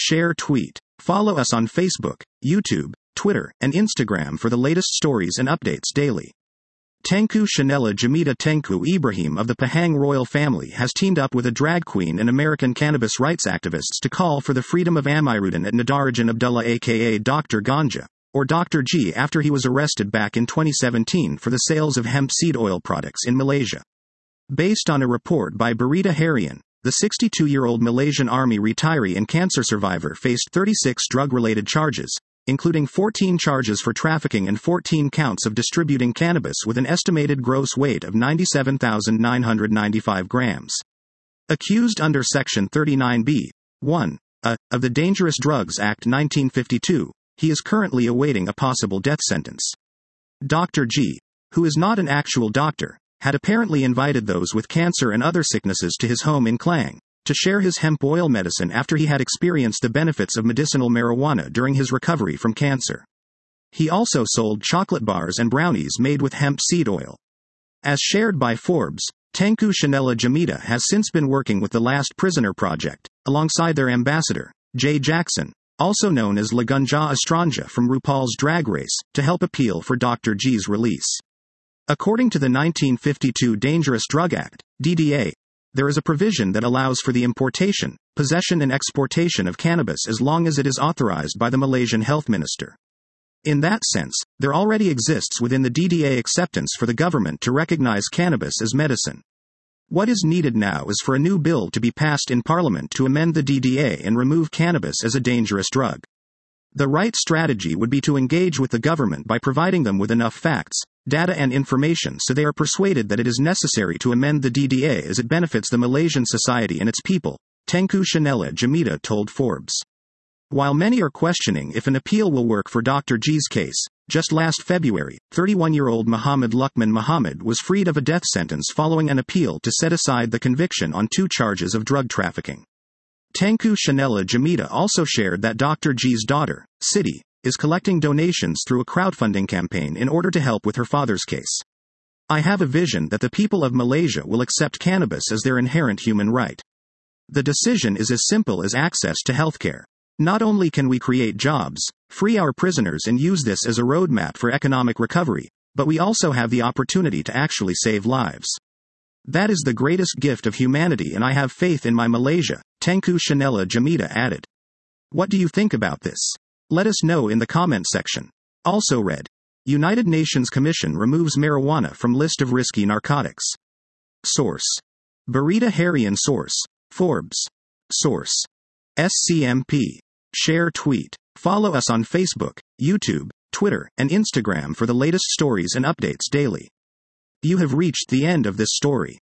Share tweet. Follow us on Facebook, YouTube, Twitter, and Instagram for the latest stories and updates daily. Tengku Shanella Jamida Tengku Ibrahim of the Pahang royal family has teamed up with a drag queen and American cannabis rights activists to call for the freedom of Amiruddin Nadarajan Abdullah aka Dr. Ganja, or Dr. G, after he was arrested back in 2017 for the sales of hemp seed oil products in Malaysia. Based on a report by Berita Harian, the 62-year-old Malaysian Army retiree and cancer survivor faced 36 drug-related charges, including 14 charges for trafficking and 14 counts of distributing cannabis with an estimated gross weight of 97,995 grams. Accused under Section 39B(1) of the Dangerous Drugs Act 1952, he is currently awaiting a possible death sentence. Dr. G, who is not an actual doctor, had apparently invited those with cancer and other sicknesses to his home in Klang to share his hemp oil medicine after he had experienced the benefits of medicinal marijuana during his recovery from cancer. He also sold chocolate bars and brownies made with hemp seed oil. As shared by Forbes, Tengku Shanella Jamida has since been working with the Last Prisoner Project, alongside their ambassador, Jay Jackson, also known as Laganja Estranja from RuPaul's Drag Race, to help appeal for Dr. G's release. According to the 1952 Dangerous Drug Act, DDA, there is a provision that allows for the importation, possession and exportation of cannabis as long as it is authorized by the Malaysian Health Minister. In that sense, there already exists within the DDA acceptance for the government to recognize cannabis as medicine. What is needed now is for a new bill to be passed in Parliament to amend the DDA and remove cannabis as a dangerous drug. The right strategy would be to engage with the government by providing them with enough facts, data and information so they are persuaded that it is necessary to amend the DDA as it benefits the Malaysian society and its people, Tengku Shanella Jamida told Forbes. While many are questioning if an appeal will work for Dr. G's case, just last February, 31-year-old Muhammad Luqman Muhammad was freed of a death sentence following an appeal to set aside the conviction on 2 charges of drug trafficking. Tengku Shanella Jamida also shared that Dr. G's daughter, Siti, is collecting donations through a crowdfunding campaign in order to help with her father's case. I have a vision that the people of Malaysia will accept cannabis as their inherent human right. The decision is as simple as access to healthcare. Not only can we create jobs, free our prisoners and use this as a roadmap for economic recovery, but we also have the opportunity to actually save lives. That is the greatest gift of humanity and I have faith in my Malaysia, Tengku Shanella Jamida added. What do you think about this? Let us know in the comment section. Also read. United Nations Commission removes marijuana from list of risky narcotics. Source. Berita Harian. Source. Forbes. Source. SCMP. Share tweet. Follow us on Facebook, YouTube, Twitter, and Instagram for the latest stories and updates daily. You have reached the end of this story.